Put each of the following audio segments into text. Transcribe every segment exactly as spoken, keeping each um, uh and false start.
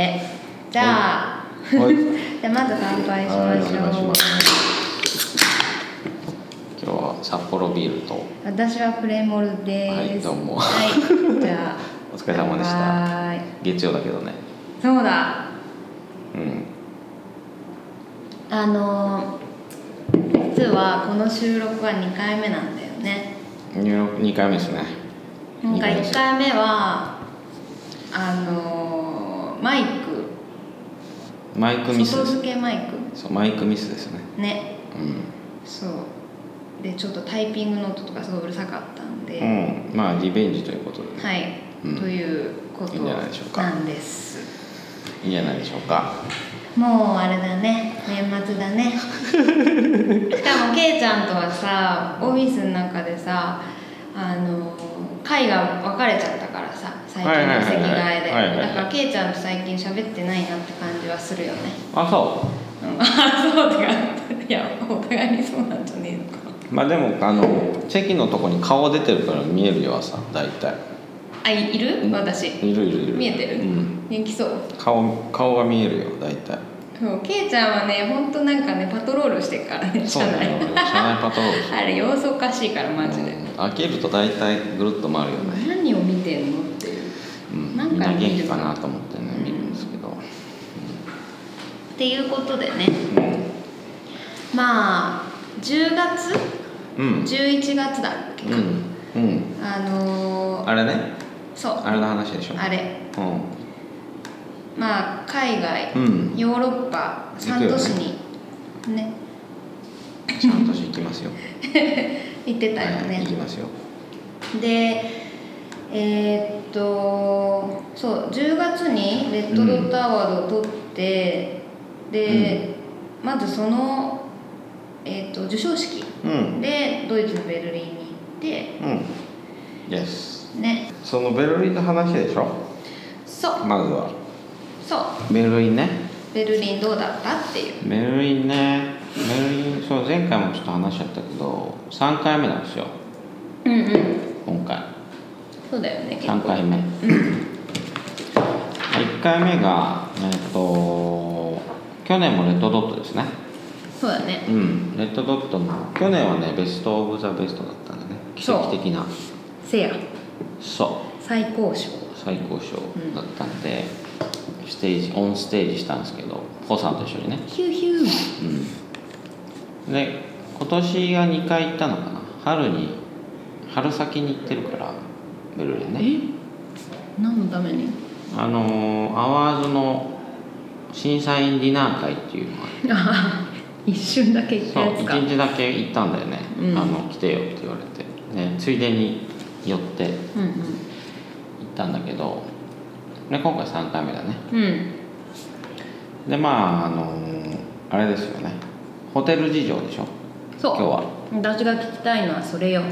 で、じゃあじゃあまず乾杯しましょう。 はい、お願いします。今日は札幌ビールと、 私はプレモルです。 はい、どうも。 はい、じゃあお疲れ様でした。月曜だけどね。 そうだ。 うん。 あの実はこの収録はにかいめなんだよね。 にかいめですね。 なんかいっかいめはあのマイクマイクミスです。 外付けマイク。 そう、マイクミスですね。 ね。 うん。 そうでちょっとタイピングの音とかすごいうるさかったんで、 うん、まあリベンジということで、ね、 はい、うん、ということなんです。 いいんじゃないでしょうか。 もうあれだね、年末だね。しかもケイちゃんとはさ、オフィスの中でさ、あの会が分かれちゃったからさ、最近の席替えで、だからケイちゃんと最近喋ってないなって感じはするよね。 あ、そう、 うん、あ、そうとかいや、お互いにそうなんじゃねえのか。 まあでもあの席のとこに顔出てるから見えるよ、朝大体。 あ、いる？私いるいるいる。 見えてる？うん、元気そう。 顔顔が見えるよ、大体。 そう、ケイちゃんはね、ほんとなんかね、パトロールしてるからね、 車内。そうだよ、車内パトロールしてる。 あれ様子おかしいからマジで、うん、 開けると大体ぐるっと回るよね。 何を見てんのっていう、 うん、なんか元気かなと思ってね、見るんですけど、うん、 っていうことでね、うん、まあじゅうがつ、うん、じゅういちがつだっけか、うんうん、あのー、 あれね、 そう、 あれの話でしょ。 あれ、うん、まあ海外、うん、ヨーロッパさん都市にね、 さん都市行きますよ。 行ってたよね、 はい、行きますよ。 でえー、っとそうじゅうがつにレッドドットアワードを取って、うん、で、うん、まずその、えー、っと授賞式でドイツのベルリンに行って、 うん、Yes、 ね、 そのベルリンの話でしょ。 そう、 まずはそうベルリンね。 ベルリンどうだったっていう。 ベルリンね、ベルリン、そう、前回もちょっと話しちゃったけどさんかいめなんですよ。 うんうん、 今回そうだよね、 さんかいめ、うん、いっかいめがえっと去年もレッドドットですね。 そうだね、 うん、レッドドットの去年はねベストオブザベストだったんだね。奇跡的なせや、 そう最高賞最高賞だったんで、うん、ステージオンステージしたんですけど、ポさんと一緒にね、 ヒューヒュー、 うん、で今年がにかい行ったのかな。春に春先に行ってるからベルリンね。 え、何のために？ あのアワーズの審査員ディナー会っていうのが一瞬だけ行ったやつか。 そう、いちにちだけ行ったんだよね、うん、あの来てよって言われて、ね、ついでに寄って行ったんだけど、で今回さんかいめだね、うん、でまああのあれですよね、ホテル事情でしょ。 そう、 今日は私が聞きたいのはそれよ。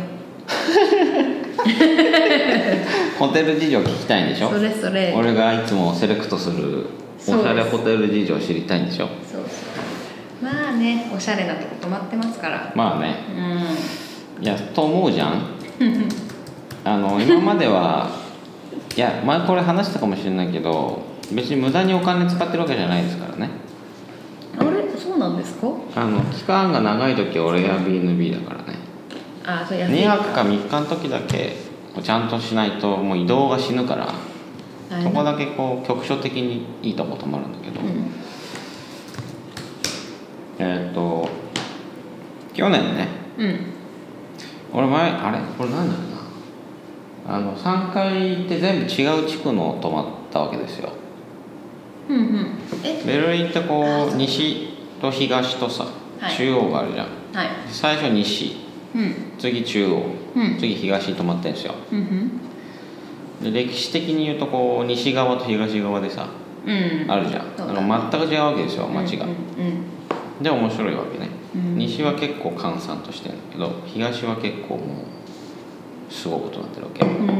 ホテル事情聞きたいんでしょ。 それそれ、 俺がいつもセレクトするおしゃれホテル事情知りたいんでしょ。そうそう、 まあね、おしゃれなとこ泊まってますから。 まあね、うん、いやと思うじゃん。あの今まではいや前これ話したかもしれないけど、別に無駄にお金使ってるわけじゃないですからね。 あれ、そうなんですか。 あの期間が長い時は俺 Airbnb だからね。 あ、そう、安い。 にはくかみっかの時だけちゃんとしないともう移動が死ぬから、そこだけこう局所的にいいとこ泊まるんだけど、うん、えっと去年ね、うん、俺前あれこれ何だろうな、あのさんかい行って全部違う地区の泊まったわけですよ。うんうん、えベルリンってこう西と東とさ、はい、中央があるじゃん、はい、最初西、うん、次中央、うん、次東に泊まってるんですよ、うんうん、で歴史的に言うとこう西側と東側でさ、うん、あるじゃん、だから全く違うわけですよ、街が、うんうんうん、で面白いわけね、うん、西は結構閑散としてるんだけど、東は結構もうすごいことになってるわけ、うん、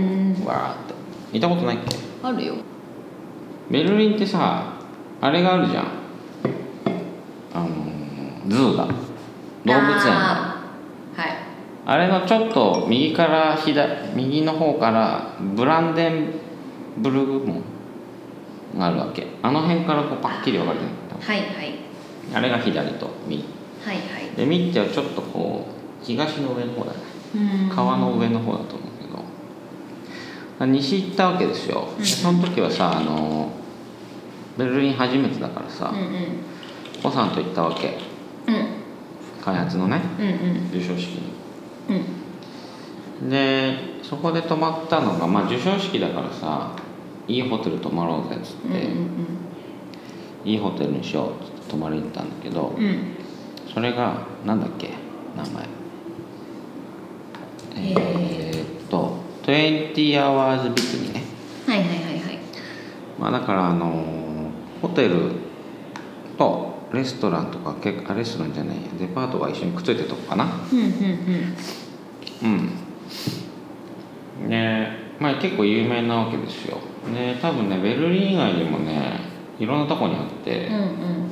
わーって見たことないっけ。 あるよ。 ベルリンってさ、あれがあるじゃん、あのズーが動物園が あ,、はい、あれのちょっと右から左右の方からブランデンブルグ門があるわけ。あの辺からこうパッキリ分かれてる。 はいはいあれが左と右はいはいで、右ってはちょっとこう東の上の方だね。川の上の方だと思うけど、西行ったわけですよ。でその時はさ、あのベルリン初めてだからさ、 うんうんホさんと行ったわけ、 うん、 開発のね、 うんうん授賞式に。 うん、 でそこで泊まったのが、まあ、授賞式だからさ、いいホテル泊まろうぜっつって、 うんうんうん、 いいホテルにしようっつって泊まりに行ったんだけど、 うん、 それがなんだっけ名前、えー、っとにじゅう hours ビクニね。 はいはいはいはい。 まあだからあのホテルとレストランとか、結構レストランじゃないやデパートが一緒にくっついてるとこかな。 うんうんうんうん。ね、まあ結構有名なわけですよ。ね、多分ねベルリン以外にもねいろんなとこにあって、 うんうん、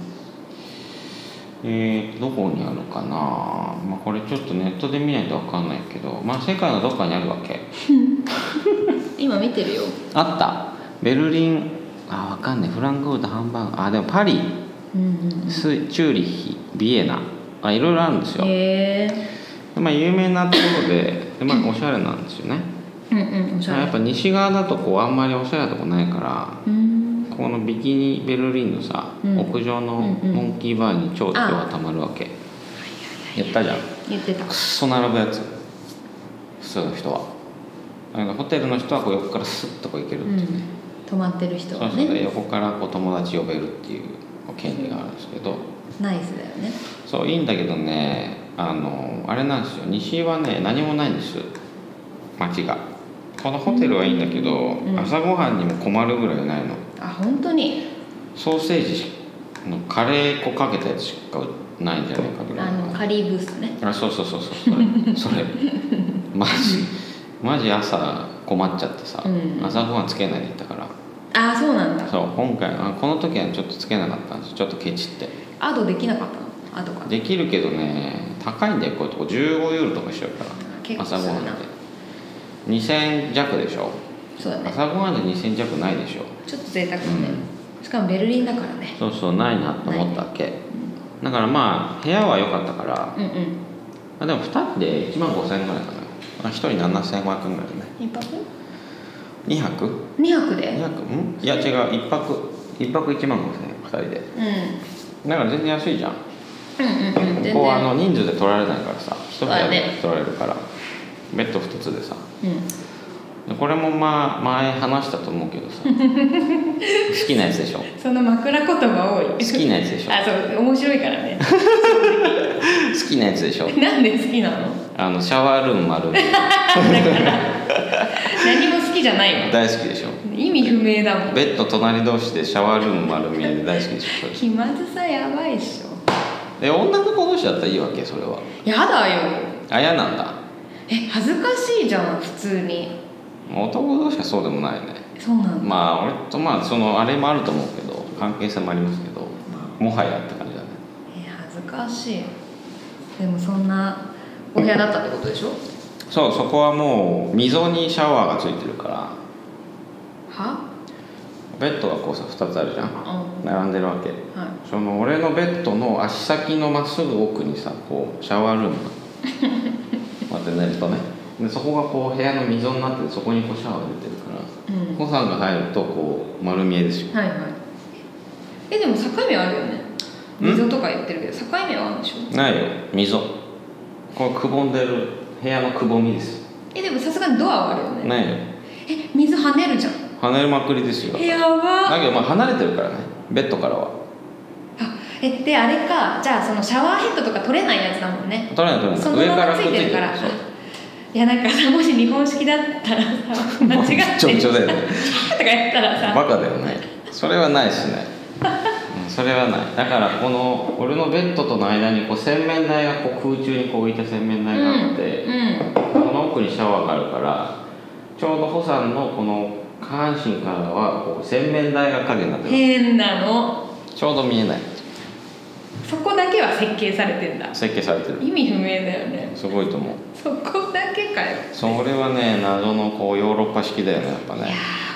えー、どこにあるかな、まあ、これちょっとネットで見ないと分かんないけど、まあ世界のどっかにあるわけ今見てるよ。 あったベルリン、あ分かんない、フランクフルト、ハンバーグ、あでもパリ、 うんうんうん、 スチューリッヒ、ビエナ、あいろいろあるんですよ。 へえ。 まあ有名なところで、でまあおしゃれなんですよね。 うんうん、おしゃれ。 やっぱ西側だとこうあんまりおしゃれなとこないから、 うん、 このビキニベルリンのさ、うん、屋上のモンキーバーに超人がたまるわけ。言ったじゃん。 言ってた。 くっそ並ぶやつ。普通の人は。なんかホテルの人はこう横からスッとこう行けるっていうね。 うん、泊まってる人はね。 そうそう、横からこう友達呼べるっていう権利があるんですけど。 ナイスだよね。 そういいんだけどね、あのあれなんですよ。西はね何もないんです。街が。このホテルはいいんだけど、うん、朝ごはんにも困るぐらいないの。 あ、本当に。 ソーセージのカレー粉かけたやつしかないんじゃないかぐらい。 あのカリーブースね。 あ、そうそうそうそう、それそれマジマジ朝困っちゃってさ、うん、朝ごはんつけないで行ったから。 あ、そうなんだ。 そう今回あこの時はちょっとつけなかったんですよ。ちょっとケチって。 アドできなかったの？アドかできるけどね高いんだよ。こういうとこじゅうごユーロとかしちゃうから。 結構するな。 朝ごはんでにせん弱でしょ。 そうだね。 朝ごはんでにせん弱ないでしょ。 ちょっと贅沢だね、うん、しかもベルリンだからね。 そうそう、ないなと思ったわけ、うん、だからまあ部屋は良かったから、 うんうん、 あでもふたりでいちまんごせんえんぐらいかな。ひとりななせんごひゃくえんぐらいだね。 いっぱくにはくにはくでにはくんいや違う、いっぱくいっぱくいちまんごせんえんふたりで、うん、だから全然安いじゃん。 うんうんうん、 ここはあの人数で取られないからさ、ひと部屋でね、 取られるからベッドふたつでさ、 うん、 これもまあ前話したと思うけどさ好きなやつでしょ。 その枕言葉多い。 好きなやつでしょ。 あ、そう面白いからね好きなやつでしょ。 なんで好きなの？ あのシャワールーム丸見えだから何も好きじゃないの。 大好きでしょ。 意味不明だもん。 ベッド隣同士でシャワールーム丸見えで大好きでしょ。 気まずさやばいっしょ。 え、女の子同士だったらいいわけ？それはやだよ。 あ、嫌なんだ。 え、恥ずかしいじゃん普通に。 男同士はそうでもないね。 そうなんだ。 まあ俺とまあそのあれもあると思うけど、関係性もありますけど、もはやって感じだね。 え、恥ずかしい。でもそんなお部屋だったってことでしょ？ そう、そこはもう溝にシャワーがついてるから。 は？ ベッドがこうさふたつあるじゃん、うん、並んでるわけ、はい、その俺のベッドの足先のまっすぐ奥にさこうシャワールームが待って寝るとね、でそこがこう部屋の溝になってて、そこにこうシャワーが出てるから、うん、コさんが入るとこう丸見えですよ。 はいはい。え、でも境目あるよね。溝とか言ってるけど境目はあるんでしょ？ないよ、溝こうくぼんでる部屋のくぼみです。 え、でもさすがにドアはあるよね。 ないよ。 え、水跳ねるじゃん。 跳ねるまくりですよ。 やば。 だけどまあ離れてるからね、ベッドからは。 あ、え、であれか、じゃあそのシャワーヘッドとか取れないやつだもんね。 取れない取れない。 そのままついてるから。いやなんかさ、もし日本式だったらさ、間違ってちょちょだよねとかやったらさ、 バカだよね。それはないしね、うん、それはない。だからこの俺のベッドとの間にこう洗面台がこう空中にこう置いた洗面台があって、うんうん、この奥にシャワーがあるから、ちょうどホさんのこの下半身からはこう洗面台が影になってる。 変なの。 ちょうど見えない。 そこだけは設計されてんだ。 設計されてる。 意味不明だよね。 すごいと思う。 そこだけかよ。 それはね、謎のこうヨーロッパ式だよね、やっぱね。 いや本当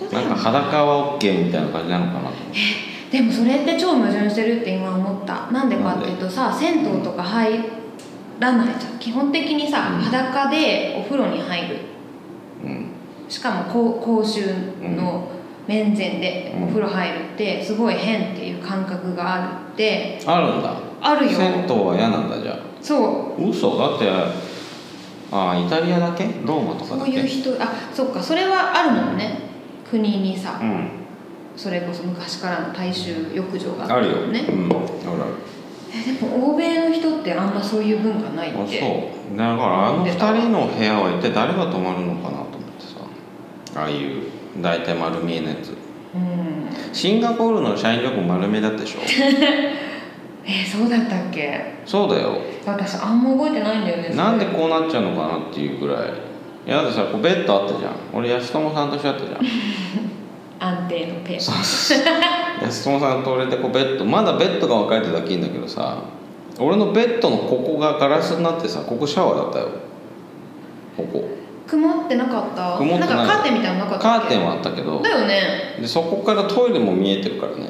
そうだよ、 なんか裸は OK みたいな感じなのかなと思って。 でもそれって超矛盾してるって今思った。なんでかっていうとさ、銭湯とか入らないじゃん基本的にさ、うん、裸でお風呂に入る、うん、しかも公衆の面前でお風呂入るってすごい変っていう感覚があるって。 あるんだ。 あるよ。 銭湯は嫌なんだ。じゃあそう嘘だって。あイタリアだけローマとかだけ。 そういう人、あそっか、それはあるもんね国にさ、うん、それこそ昔からの大衆浴場があるよね。 あるよ、うん、あるある。 えでも欧米の人ってあんまそういう文化ないって。 あそうだからあのふたりの部屋は一体誰が泊まるのかなと思ってさ、ああいう大体丸見えのやつ、うん、シンガポールの社員旅行丸見えだったでしょえそうだったっけ。 そうだよ。 私あんま覚えてないんだよね。 なんでこうなっちゃうのかなっていうぐらい。いやだってさこうベッドあったじゃん。俺安友さんと一緒だったじゃん安定のペース安友さんと俺でこうベッドまだベッドが分かれてるだけいいんだけどさ、俺のベッドのここがガラスになってさ、ここシャワーだったよ。ここ曇ってなかった。 曇ってない。 なんかカーテンみたいなのなかったっけ。 カーテンはあったけどだよね。 でそこからトイレも見えてるからね。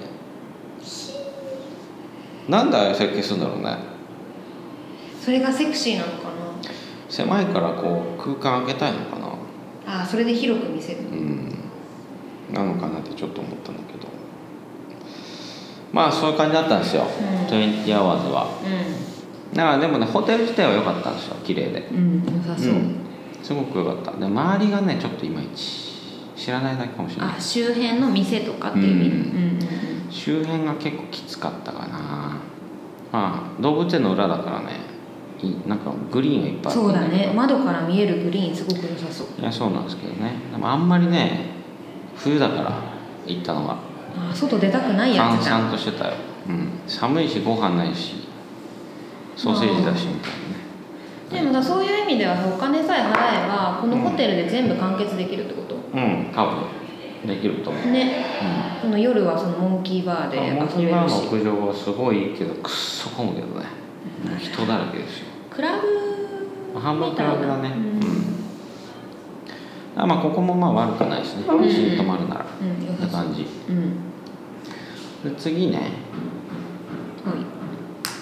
なんでああいう設計するんだろうね。 それがセクシーなのかな。 狭いからこう空間開けたいのかな。 ああそれで広く見せる、 うん、なのかなってちょっと思ったんだけど、まあそういう感じだったんですよ、うん、にじゅうアワーズは、うん、だからでもねホテル自体は良かったんですよ。綺麗で、うん、良さそう、うん、すごく良かった。で周りがねちょっといまいち知らないだけかもしれない。 あ周辺の店とかっていう意味、うんうんうん、 周辺が結構きつかったかな。まあ動物園の裏だからね、なんかグリーンがいっぱいある。 そうだね、窓から見えるグリーンすごく良さそう。 いやそうなんですけどね、でもあんまりね冬だから行ったのがあ外出たくないやつじゃん。 閑散としてたよ、うん、寒いしご飯ないしソーセージだしみたいなね。 でもだそういう意味ではお金さえ払えばこのホテルで全部完結できるってこと。 うん、うん、多分できると思うね、うん、その夜はそのモンキーバーで遊べるし。 モンキーバーの屋上はすごいいいけどくっそ混むけどね、うん、人だらけですよ。 クラブ半分クラブだね、うんうん、あまあここもまあ悪くないしね、一緒に泊まるなら、うん、って感じ、うん、で次ね、はい、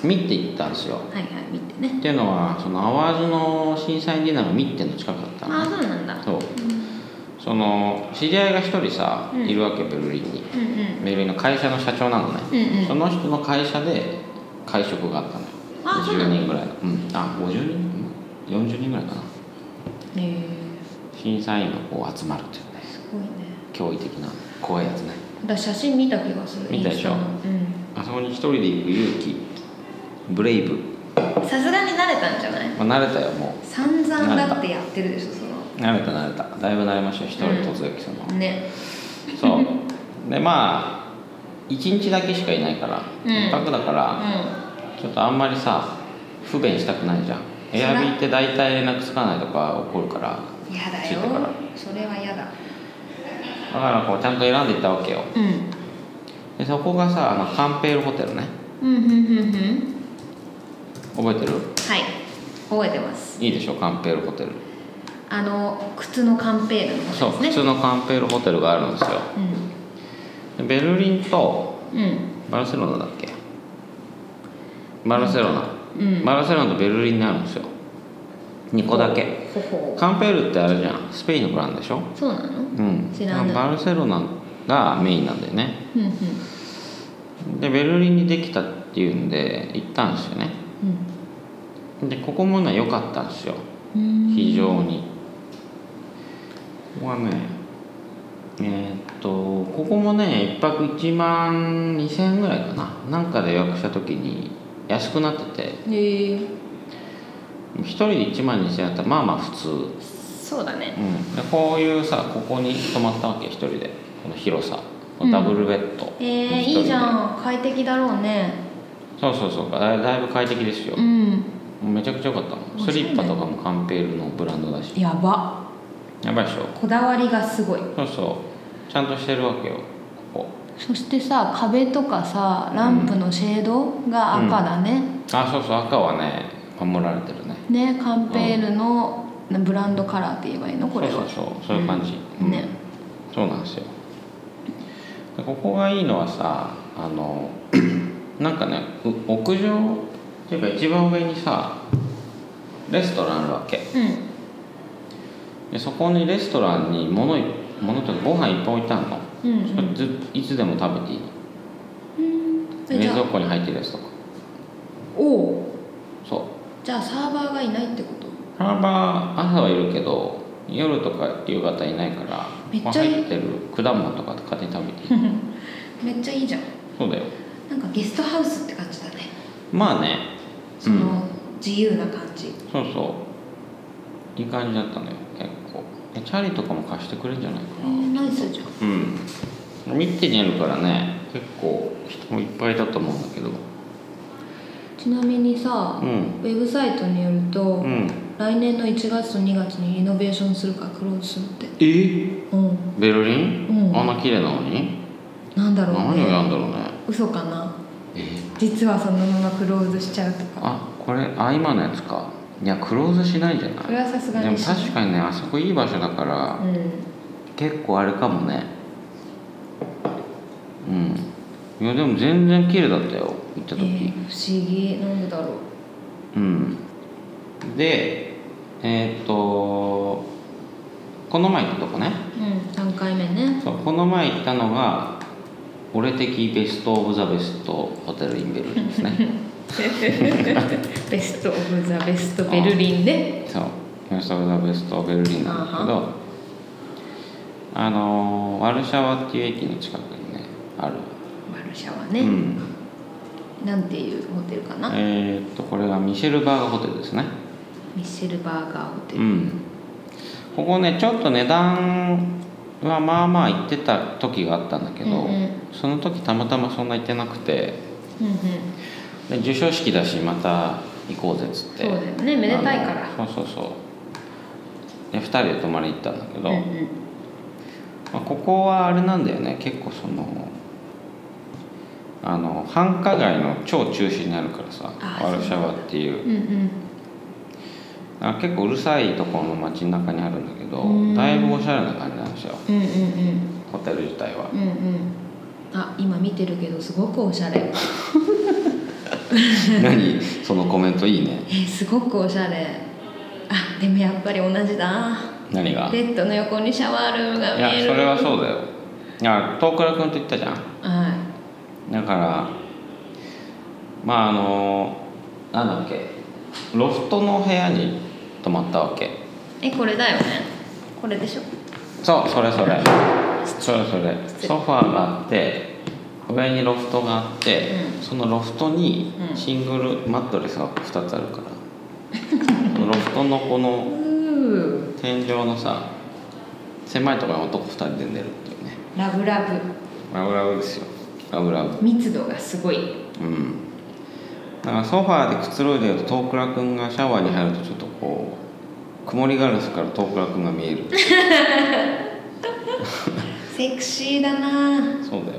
ミッテ行ったんですよ。 はいはい、ミッテね。 っていうのはそのアワーズの審査員ディナーがミッテの近かったの、ね、 あそうなんだ。そう、うん、 その知り合いが一人さ、うん、いるわけベルリンに、うんうん、ベルリンの会社の社長なのね、うんうん、その人の会社で会食があったのよ。じゅうにんぐらいの、うん、あごじゅうにんよんじゅうにんぐらいかな。へえ。審査員がこう集まるっていうね、 すごいね、 驚異的な怖いやつね。 だ写真見た気がする。 見たでしょ、うん、あそこに一人で行く勇気、ブレイブ。 さすがに慣れたんじゃない。 まあ、慣れたよもう。 散々だってやってるでしょその。 慣れた慣れた、だいぶ慣れましたよ、一人突撃するの、うん、ね。そうでまあいちにちだけしかいないから一泊、うん、だから、うん、ちょっとあんまりさ不便したくないじゃん。エアビーって大体連絡つかないとか起こるから。 嫌だよそれは嫌だ。 だからこうちゃんと選んでいったわけよ、うん、でそこがさあのカンペールホテルね。うんうんうんうん。覚えてる？ はい覚えてます。 いいでしょカンペールホテル。 あの靴のカンペールのホテルですね。 そう靴のカンペールホテルがあるんですよ、うん、でベルリンとバルセロナだっけ、バルセロナ、うん、バルセロナとベルリンにあるんですよにこだけ。ほほカンペールってあれじゃんスペインのブランドでしょ。 そうなの、うん、知らない。 バルセロナがメインなんだよね、うんうん、でベルリンにできたっていうんで行ったんですよね、うん、でここもね良かったんですよ非常に。ここはねえー、っとここもねいっぱくいちまんにせんえんぐらいかな、なんかで予約した時に安くなってて、へえひとりでいちまんにせんえんだったらまあまあ普通。 そうだね、 うん、でこういうさここに泊まったわけひとりで、この広さダブルベッド、うん、 えー、いいじゃん快適だろうね。 そうそうそうだいだいぶ快適ですよ、うん、めちゃくちゃ良かったもん。スリッパとかもカンペールのブランドだし。 やばやばいでしょ。 こだわりがすごい。 そうそうちゃんとしてるわけよここ。 そしてさ壁とかさランプのシェードが赤だね、 うん、あそうそう赤はね守られてるね。 ねカンペールのブランドカラーって言えばいいのこれは。 そうそうそうそういう感じ、うん、ねそうなんですよ。 でここがいいのはさ、あのなんかね、屋上っていうか一番上にさレストランあるわけ、 うん、 でそこにレストランに物物とかご飯いっぱい置いてあるの、 うんうん、 それずいつでも食べていいの、うん、冷蔵庫に入ってるやつとか。 おお、 そうじゃあサーバーがいないってこと？ サーバー朝はいるけど夜とか夕方いないから、 めっちゃいい、 入ってる果物とか勝手に食べていいめっちゃいいじゃん。 そうだよ、 なんかゲストハウスって感じだね。 まあね、 その、うん、自由な感じ。 そうそういい感じだったのよ結構。チャリとかも貸してくれるんじゃないかな。 えー、ナイスじゃん。 うんミッテにあるからね結構人もいっぱいだと思うんだけど。 ちなみにさ、うん、ウェブサイトによると、うん、来年のいちがつとにがつにリノベーションするからクローズするって。 えー、うん、ベルリン、うん、あんな綺麗なのになんだろうね、 何をやんだろうね。 嘘かな、 えー、 実はそのままクローズしちゃうとか。 あ、これあ今のやつか。いやクローズしないんじゃない。 これはさすがに。 でも確かにねあそこいい場所だから、うん、結構あれかもね。うんいやでも全然綺麗だったよ行った時、えー、不思議なんでだろう。うんでえー、っとこの前行ったとこね、 うん、さんかいめね。 そうこの前行ったのが俺的ベストオブザベストホテルインベルリンですねベストオブザベストベルリンで、 そうベストオブザベストベルリンなんだけど、あのワルシャワっていう駅の近くにねある。 ワルシャワね、うん、なんていうホテルかな。 えー、っとこれがミシェルバーガーホテルですね。 ミシェルバーガーホテル、 うん、ここねちょっと値段はまあまあ行ってた時があったんだけど、うんうん、その時たまたまそんな行ってなくて、うんうん、で授賞式だしまた行こうぜっつって。 そうだよねめでたいから。 そうそうそうでふたりで泊まりに行ったんだけど、うんうんまあ、ここはあれなんだよね結構そのあの繁華街の超中心にあるからさワルシャワっていう、うんうん、あ結構うるさいところの街の中にあるんだけどだいぶおしゃれな感じなんですよ、うんうんうん、ホテル自体は、うんうん、 あ今見てるけどすごくおしゃれ何そのコメントいいね。 えー、すごくおしゃれ。あでもやっぱり同じだ。 何が？ ベッドの横にシャワールームが見える。 いやそれはそうだよ。いや東倉君と言ったじゃん。 はい。 だからまああのなんだっけロフトの部屋に泊まったわけ。 えこれだよね。これでしょ。 そうそれそれそれそれソファーがあって上にロフトがあって、うん、そのロフトにシングルマットレスがふたつあるから、うん、ロフトのこの天井のさ狭いところに男ふたりで寝るっていうね。 ラブラブラブラブですよ。ラブラブ密度がすごい。 うんだからソファーでくつろいでると東倉くんがシャワーに入るとちょっとこう曇りガラスから東倉くんが見えるセクシーだな。 そうだよ。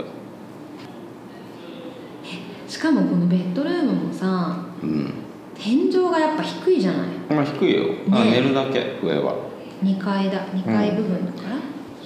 しかもこのベッドルームもさ、うん、天井がやっぱ低いじゃない。 まあ低いよ、ね、あ寝るだけ上はにかいだにかい部分だから、うん、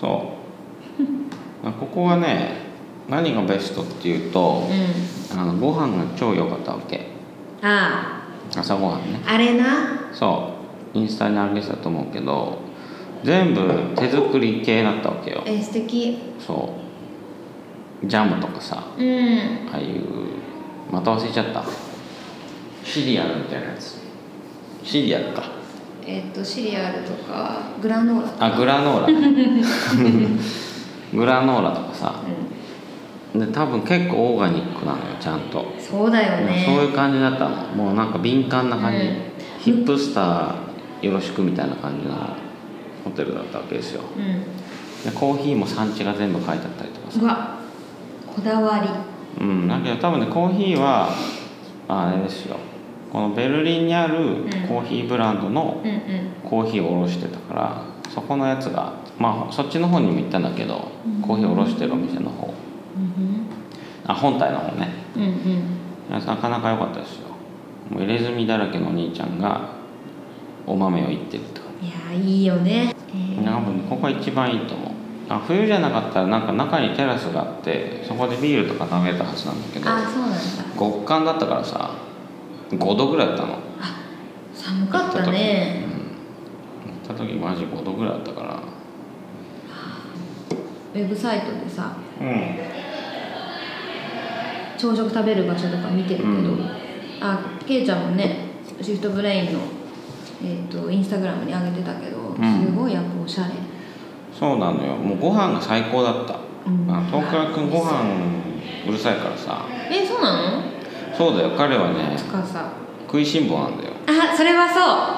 そうここはね何がベストっていうと、うん、あのご飯が超良かったわけ。 ああ朝ごはんねあれな。 そうインスタに上げてたと思うけど全部手作り系だったわけよ。 え素敵。 そうジャムとかさ、うん、ああいうまた忘れちゃったシリアルみたいなやつ。シリアルかえっとシリアルとかグラノーラとか。 あグラノーラグラノーラとかさ、うん、で多分結構オーガニックなのよちゃんと。 そうだよね。 そういう感じだったの。もうなんか敏感な感じ、うん、ヒップスターよろしくみたいな感じのホテルだったわけですよ、うん、でコーヒーも産地が全部書いてあったりとかさ。 うわこだわり。 うんだけど多分ねコーヒーはあれですよこのベルリンにあるコーヒーブランドのコーヒーを卸してたから、うん、そこのやつがまあそっちの方にも行ったんだけど、うん、コーヒーを卸してるお店の方、うん、あ本体の方ね、うんうん、なかなか良かったですよ。もう入れ墨だらけのお兄ちゃんがお豆をいってるって感じ。 いやいいよね、 えー、なんかここが一番いいと思う。 あ冬じゃなかったらなんか中にテラスがあってそこでビールとか飲めたはずなんだけど、 あそうなんだ。 極寒だったからさごどぐらいだったの。 あ寒かったね。 行った時マジごどぐらいだったから。 ウェブサイトでさ、 うん、 朝食食べる場所とか見てるけど、うん、あケイちゃんもねシフトブレインの、えー、とインスタグラムに上げてたけど、うん、すごいやっぱおしゃれ。そうなのよ。 もうご飯が最高だった、うん、あ東倉くんご飯うるさいからさ。 えそうなの？ そうだよ、彼はね食いしん坊なんだよ。 あそれは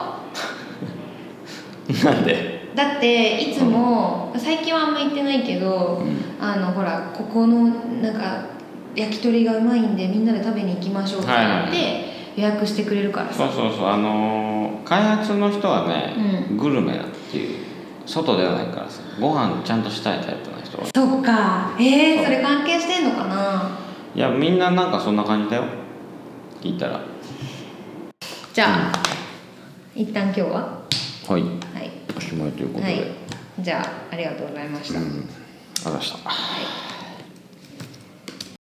そうなんで？ だっていつも、うん、最近はあんま行ってないけど、うん、あのほらここのなんか焼き鳥がうまいんでみんなで食べに行きましょうって言って予約してくれるからさ、 はいはい、そうそうそう、あのー、開発の人はね、うん、グルメだっていう、外ではないからさ、ご飯ちゃんとしたいタイプの人は。 そっか、えー、そ, それ関係してんのかな。 いやみんななんかそんな感じだよ、聞いたら。 じゃあ、うん、一旦今日ははい、 はい、 おしまいということで、はい、 じゃあありがとうございました。 うん、ありがとうございました。 はい。